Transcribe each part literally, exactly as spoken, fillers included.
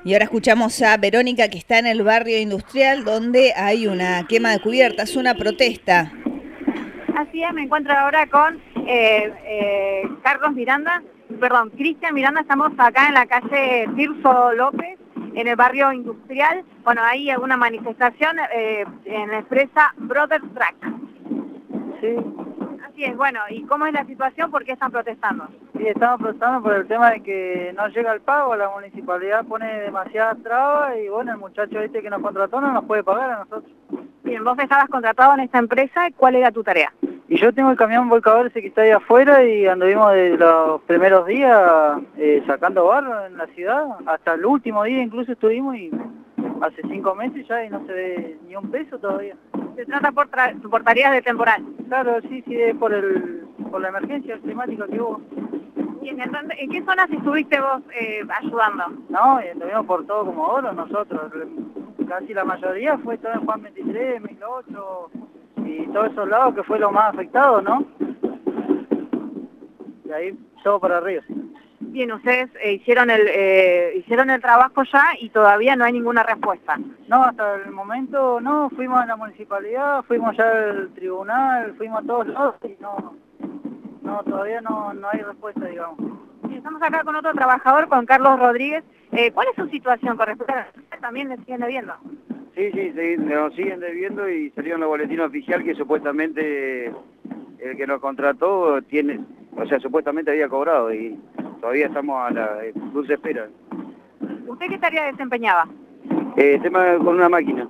Y ahora escuchamos a Verónica, que está en el barrio industrial donde hay una quema de cubiertas, una protesta. Así es, me encuentro ahora con eh, eh, Carlos Miranda, perdón, Cristian Miranda. Estamos acá en la calle Tirso López, en el barrio industrial. Bueno, hay alguna manifestación eh, en la empresa Brother Track. Sí. Así es, bueno, ¿y cómo es la situación? ¿Por qué están protestando? Sí, estamos protestando por el tema de que no llega el pago, la municipalidad pone demasiadas trabas y bueno, el muchacho este que nos contrató no nos puede pagar a nosotros. Bien, vos estabas contratado en esta empresa, ¿cuál era tu tarea? Y yo tengo el camión volcador ese que está ahí afuera y anduvimos de los primeros días eh, sacando barro en la ciudad, hasta el último día incluso estuvimos y hace cinco meses ya y no se ve ni un peso todavía. Se trata por, por tareas de temporal. Claro, sí, sí, es por, el, por la emergencia climática que hubo. Bien, entonces, ¿en qué zonas estuviste vos eh, ayudando? No, y estuvimos por todo como oro nosotros. Casi la mayoría fue todo en Juan veintitrés, mil ocho y todos esos lados que fue lo más afectado, ¿no? Y ahí todo para arriba. Bien, ustedes eh, hicieron el eh, hicieron el trabajo ya y todavía no hay ninguna respuesta. No, hasta el momento no, fuimos a la municipalidad, fuimos ya al tribunal, fuimos a todos lados y no, no todavía no, no hay respuesta, digamos. Y estamos acá con otro trabajador, con Carlos Rodríguez. Eh, ¿Cuál es su situación con respecto a la... ¿También le siguen debiendo? Sí, sí, sí, nos siguen debiendo y salió en la boletina oficial que supuestamente el que nos contrató tiene, o sea, supuestamente había cobrado y todavía estamos a la dulce espera. ¿Usted qué tarea desempeñaba? Eh, tema con una máquina,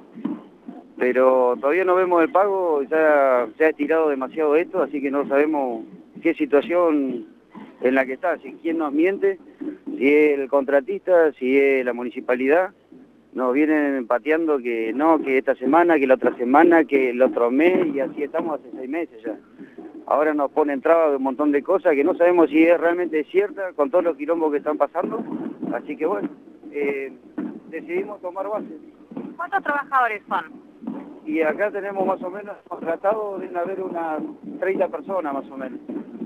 pero todavía no vemos el pago, ya se ha estirado demasiado esto, así que no sabemos qué situación en la que está, si quién nos miente, si es el contratista, si es la municipalidad. Nos vienen pateando que no, que esta semana, que la otra semana, que el otro mes, y así estamos hace seis meses ya. Ahora nos ponen trabas de un montón de cosas que no sabemos si es realmente cierta con todos los quilombos que están pasando. Así que bueno, eh, decidimos tomar base. ¿Cuántos trabajadores son? Y acá tenemos más o menos contratados, deben haber unas treinta personas más o menos,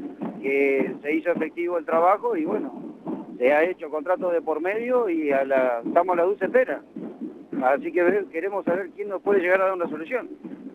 que se hizo efectivo el trabajo y bueno, se ha hecho contrato de por medio y a la, estamos a la dulce espera. Así que queremos saber quién nos puede llegar a dar una solución.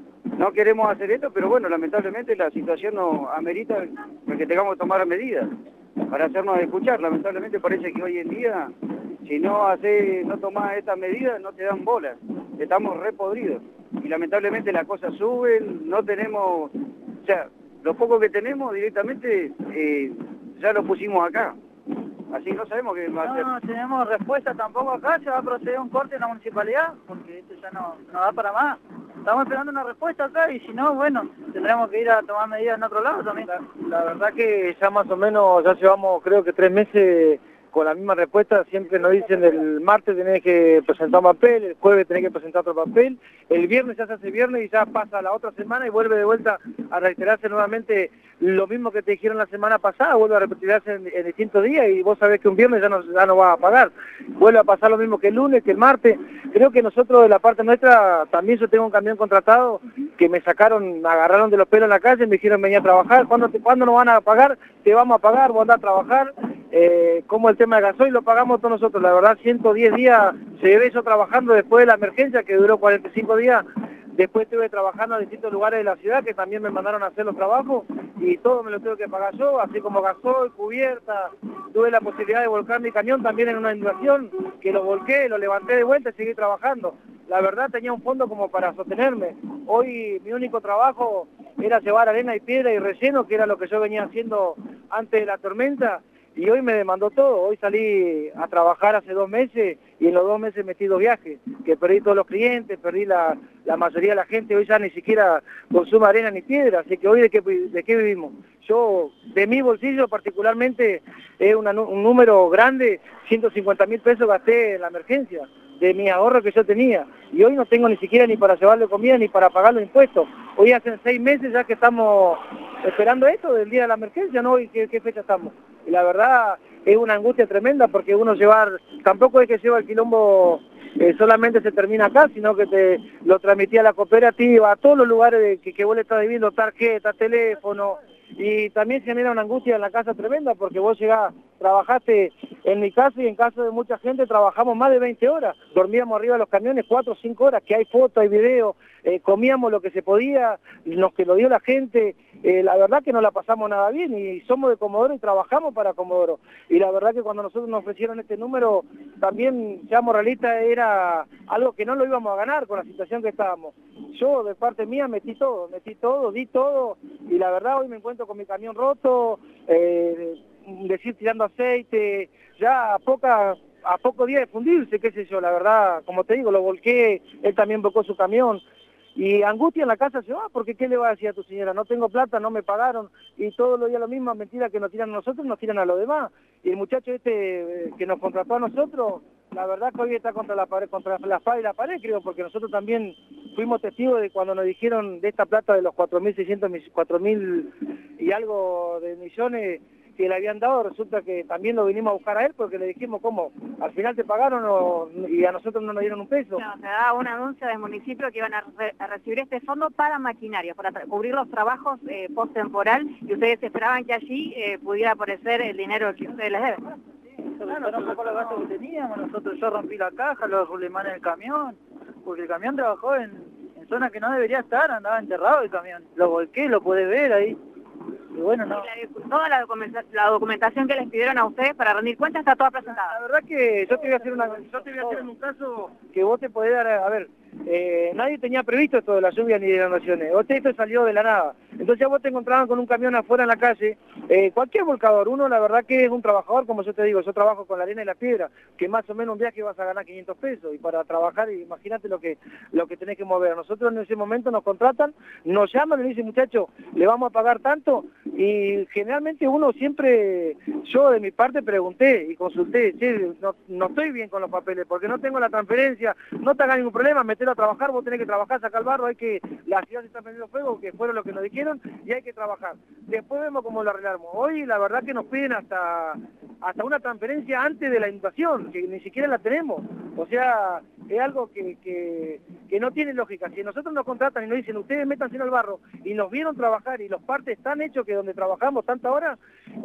No queremos hacer esto, pero bueno, lamentablemente la situación nos amerita que tengamos que tomar medidas para hacernos escuchar. Lamentablemente parece que hoy en día, si no hace, no tomás estas medidas, no te dan bola. Estamos re podridos. Y lamentablemente las cosas suben, no tenemos, o sea, lo poco que tenemos directamente eh, ya lo pusimos acá. Así no sabemos qué va a hacer. No, no tenemos respuesta tampoco acá, se va a proceder un corte en la municipalidad, porque esto ya no, no da para más. Estamos esperando una respuesta acá y si no, bueno, tendremos que ir a tomar medidas en otro lado también. La, la verdad que ya más o menos, ya llevamos creo que tres meses con la misma respuesta. Siempre nos dicen el martes tenés que presentar un papel, el jueves tenés que presentar otro papel, el viernes ya se hace viernes y ya pasa la otra semana y vuelve de vuelta a reiterarse nuevamente lo mismo que te dijeron la semana pasada, vuelve a repetirse en, en distintos días y vos sabés que un viernes ya no, ya no va a pagar, vuelve a pasar lo mismo que el lunes, que el martes. Creo que nosotros de la parte nuestra, también yo tengo un camión contratado que me sacaron, me agarraron de los pelos en la calle, me dijeron venía a trabajar, ¿cuándo, te, ¿cuándo nos van a pagar? Te vamos a pagar, vos andás a trabajar. Eh, como el tema de gasoil lo pagamos todos nosotros, la verdad ciento diez días se llevé eso trabajando después de la emergencia que duró cuarenta y cinco días, después estuve trabajando en distintos lugares de la ciudad que también me mandaron a hacer los trabajos y todo me lo tuve que pagar yo, así como gasoil, cubierta, tuve la posibilidad de volcar mi camión también en una inundación, que lo volqué, lo levanté de vuelta y seguí trabajando. La verdad tenía un fondo como para sostenerme. Hoy mi único trabajo era llevar arena y piedra y relleno, que era lo que yo venía haciendo antes de la tormenta. Y hoy me demandó todo, hoy salí a trabajar hace dos meses y en los dos meses metí dos viajes, que perdí todos los clientes, perdí la, la mayoría de la gente, hoy ya ni siquiera consume arena ni piedra, así que hoy de qué, de qué vivimos. Yo, de mi bolsillo particularmente, es una, un número grande, ciento cincuenta mil pesos gasté en la emergencia, de mi ahorro que yo tenía, y hoy no tengo ni siquiera ni para llevarle comida ni para pagar los impuestos. Hoy hacen seis meses ya que estamos esperando esto del día de la emergencia, ¿no? ¿Y qué, qué fecha estamos? Y la verdad es una angustia tremenda porque uno llevar, tampoco es que lleva el quilombo, eh, solamente se termina acá, sino que te lo transmitía a la cooperativa, a todos los lugares de, que, que vos le estás viviendo, tarjeta, teléfono, y también genera una angustia en la casa tremenda, porque vos llegás, trabajaste, en mi caso y en caso de mucha gente, trabajamos más de veinte horas, dormíamos arriba de los camiones cuatro o cinco horas, que hay fotos, hay videos, eh, comíamos lo que se podía, nos que lo dio la gente, eh, la verdad que no la pasamos nada bien, y somos de Comodoro y trabajamos para Comodoro, y la verdad que cuando nosotros nos ofrecieron este número, también, seamos realistas, era algo que no lo íbamos a ganar con la situación que estábamos. Yo, de parte mía, metí todo, metí todo, di todo, y la verdad hoy me encuentro con mi camión roto, eh, decir tirando aceite, ya a poca, a poco día de fundirse, qué sé yo, la verdad, como te digo, lo volqué, él también volcó su camión, y angustia en la casa se va, porque ¿qué le va a decir a tu señora? No tengo plata, no me pagaron, y todos los días lo mismo, mentira que nos tiran a nosotros, nos tiran a los demás, y el muchacho este eh, que nos contrató a nosotros, la verdad que hoy está contra la pared, contra la espada y la pared, creo, porque nosotros también fuimos testigos de cuando nos dijeron de esta plata de los cuatro mil seiscientos, cuatro mil y algo de millones que le habían dado, resulta que también lo vinimos a buscar a él porque le dijimos, ¿cómo? Al final te pagaron o, y a nosotros no nos dieron un peso. No, se daba un anuncio del municipio que iban a, re a recibir este fondo para maquinaria, para cubrir los trabajos eh, post-temporal, y ustedes esperaban que allí eh, pudiera aparecer el dinero que ustedes les deben. Claro, no sacó los gastos que teníamos, nosotros yo rompí la caja, los rulemanes del camión, porque el camión trabajó en, en zona que no debería estar, andaba enterrado el camión, lo volqué, lo podés ver ahí. Y bueno, no. Y la, toda la documentación, la documentación que les pidieron a ustedes para rendir cuentas está toda presentada. La verdad que yo te voy a hacer una, yo te voy a hacer en un caso que vos te podés dar, a ver, eh, nadie tenía previsto esto de la lluvia ni de las inundaciones, esto salió de la nada. Entonces ya vos te encontraban con un camión afuera en la calle, eh, cualquier volcador, uno la verdad que es un trabajador, como yo te digo, yo trabajo con la arena y la piedra, que más o menos un viaje vas a ganar quinientos pesos, y para trabajar, imagínate lo que lo que tenés que mover. Nosotros en ese momento nos contratan, nos llaman y nos dicen, muchachos, le vamos a pagar tanto, y generalmente uno siempre, yo de mi parte pregunté y consulté, che, no, no estoy bien con los papeles, porque no tengo la transferencia, no te hagas ningún problema, metelo a trabajar, vos tenés que trabajar, sacar el barro, hay que, la ciudad se está prendiendo fuego, que fueron lo que nos dijeron, y hay que trabajar. Después vemos cómo lo arreglamos. Hoy la verdad que nos piden hasta, hasta una transferencia antes de la inundación, que ni siquiera la tenemos. O sea, es algo que, que, que no tiene lógica. Si nosotros nos contratan y nos dicen, ustedes métanse al barro, y nos vieron trabajar, y los partes están hechos que donde trabajamos tanta hora,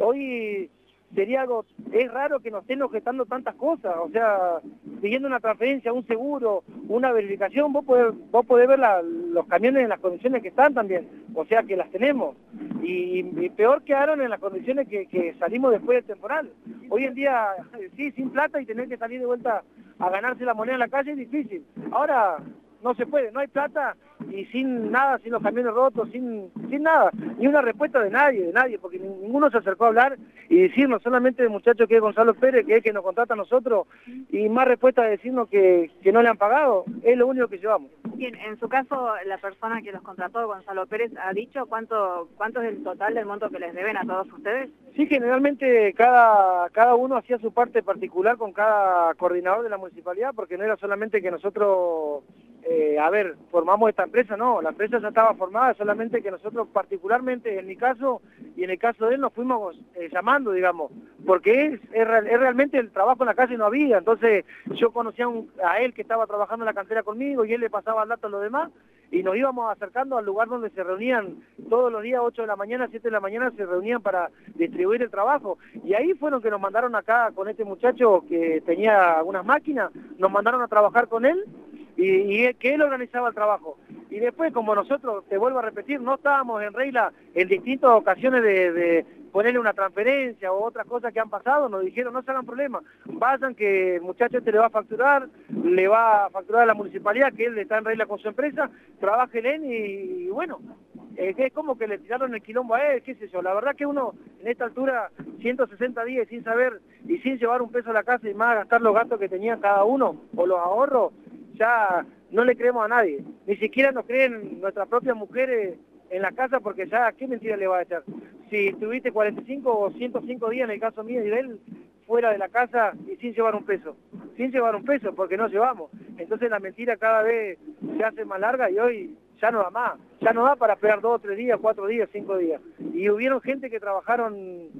hoy sería algo, es raro que nos estén objetando tantas cosas, o sea, pidiendo una transferencia, un seguro, una verificación, vos podés, vos podés ver la, los camiones en las condiciones que están también, o sea que las tenemos, y, y peor quedaron en las condiciones que, que salimos después del temporal. Hoy en día, sí, sin plata y tener que salir de vuelta a ganarse la moneda en la calle es difícil. Ahora no se puede, no hay plata, y sin nada, sin los camiones rotos, sin sin nada, ni una respuesta de nadie, de nadie, porque ninguno se acercó a hablar y decirnos, solamente el muchacho que es Gonzalo Pérez, que es el que nos contrata a nosotros, y más respuesta de decirnos que, que no le han pagado, es lo único que llevamos. Bien, en su caso, la persona que los contrató, Gonzalo Pérez, ¿ha dicho cuánto cuánto es el total del monto que les deben a todos ustedes? Sí, generalmente cada, cada uno hacía su parte particular con cada coordinador de la municipalidad, porque no era solamente que nosotros... Eh, a ver, formamos esta empresa, no, la empresa ya estaba formada, solamente que nosotros particularmente, en mi caso y en el caso de él, nos fuimos eh, llamando, digamos, porque es, es, es realmente el trabajo en la calle no había, entonces yo conocía un, a él que estaba trabajando en la cantera conmigo y él le pasaba el dato a los demás y nos íbamos acercando al lugar donde se reunían todos los días, ocho de la mañana, siete de la mañana, se reunían para distribuir el trabajo, y ahí fueron que nos mandaron acá con este muchacho que tenía algunas máquinas, nos mandaron a trabajar con él, Y, y que él organizaba el trabajo. Y después, como nosotros, te vuelvo a repetir, no estábamos en regla en distintas ocasiones de, de ponerle una transferencia o otras cosas que han pasado, nos dijeron, no se hagan problema, vayan que el muchacho este le va a facturar, le va a facturar a la municipalidad, que él está en regla con su empresa, trabajen en y, y bueno, eh, es como que le tiraron el quilombo a él, qué sé yo. La verdad que uno, en esta altura, ciento sesenta días sin saber y sin llevar un peso a la casa y más gastar los gastos que tenían cada uno, o los ahorros, ya no le creemos a nadie, ni siquiera nos creen nuestras propias mujeres en la casa, porque ya, ¿qué mentira le va a echar? Si estuviste cuarenta y cinco o ciento cinco días, en el caso mío y de él, fuera de la casa y sin llevar un peso, sin llevar un peso, porque no llevamos, entonces la mentira cada vez se hace más larga y hoy ya no da más, ya no da para esperar dos, tres días, cuatro días, cinco días, y hubieron gente que trabajaron,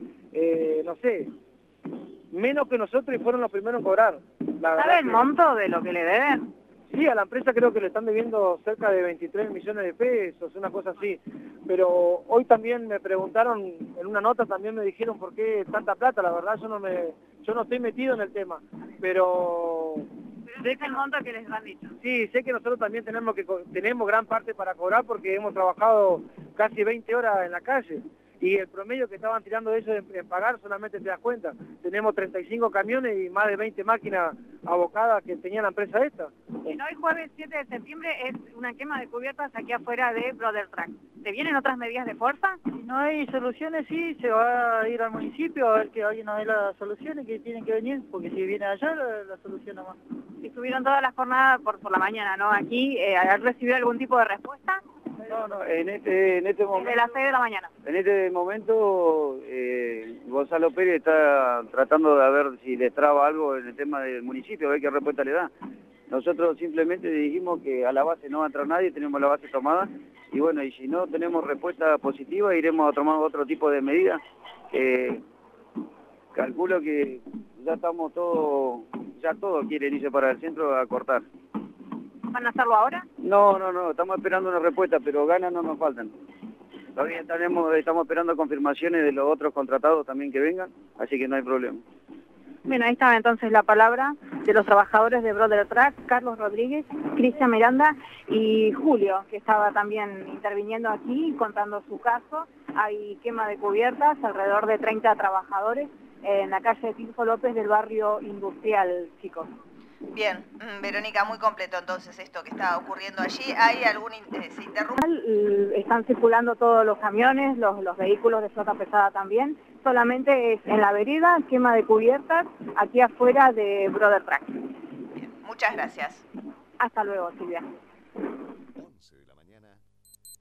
eh, no sé, menos que nosotros y fueron los primeros en cobrar. ¿Sabe el monto de lo que le deben? Sí, a la empresa creo que le están debiendo cerca de veintitrés millones de pesos, una cosa así. Pero hoy también me preguntaron, en una nota también me dijeron por qué tanta plata, la verdad yo no me, yo no estoy metido en el tema, pero... Pero sé que el monto que les han dicho. Sí, sé que nosotros también tenemos que tenemos gran parte para cobrar porque hemos trabajado casi veinte horas en la calle. Y el promedio que estaban tirando ellos en, en pagar solamente te das cuenta. Tenemos treinta y cinco camiones y más de veinte máquinas abocadas que tenía la empresa esta. Bueno, hoy jueves siete de septiembre es una quema de cubiertas aquí afuera de Brother Track. ¿Te vienen otras medidas de fuerza? Si no hay soluciones, sí, se va a ir al municipio a ver que alguien nos dé las soluciones que tienen que venir, porque si viene allá la, la soluciona más. Estuvieron todas las jornadas por, por la mañana, ¿no? Aquí, eh, ¿han recibido algún tipo de respuesta? No, no, en este, en este momento... Desde las seis de la mañana. En este momento, eh, Gonzalo Pérez está tratando de ver si les traba algo en el tema del municipio, a ver qué respuesta le da. Nosotros simplemente dijimos que a la base no va a entrar nadie, tenemos la base tomada, y bueno, y si no tenemos respuesta positiva, iremos a tomar otro tipo de medidas. Eh, calculo que ya estamos todos, ya todos quieren irse para el centro a cortar. ¿Van a hacerlo ahora? No, no, no, estamos esperando una respuesta, pero ganas no nos faltan. Todavía tenemos, estamos esperando confirmaciones de los otros contratados también que vengan, así que no hay problema. Bueno, ahí estaba entonces la palabra de los trabajadores de Brother Track, Carlos Rodríguez, Cristian Miranda y Julio, que estaba también interviniendo aquí contando su caso. Hay quema de cubiertas, alrededor de treinta trabajadores en la calle Tirso López del barrio industrial, chicos. Bien, Verónica, muy completo entonces esto que está ocurriendo allí. ¿Hay algún eh, se interrumpe? Están circulando todos los camiones, los, los vehículos de flota pesada también. Solamente es en la vereda, quema de cubiertas, aquí afuera de Brother Track. Bien, muchas gracias. Hasta luego, Silvia.